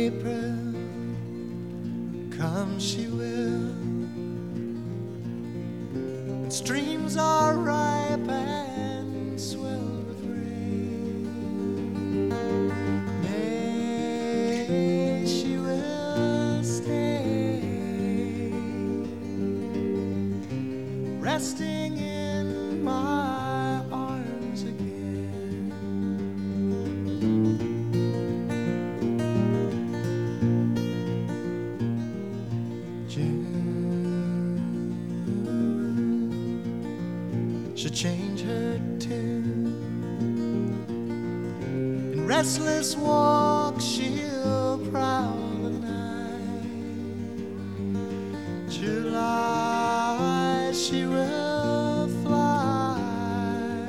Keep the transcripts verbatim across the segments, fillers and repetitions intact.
April, come she will, and streams are ripe and swell with rain. May she will stay, resting in my arms again. June should change her tune. In restless walk she'll prowl the night. July she will fly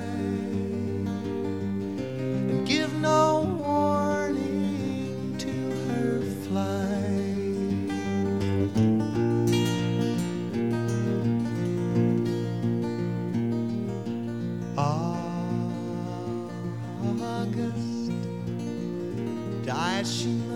and give no warning to her flight. August dies she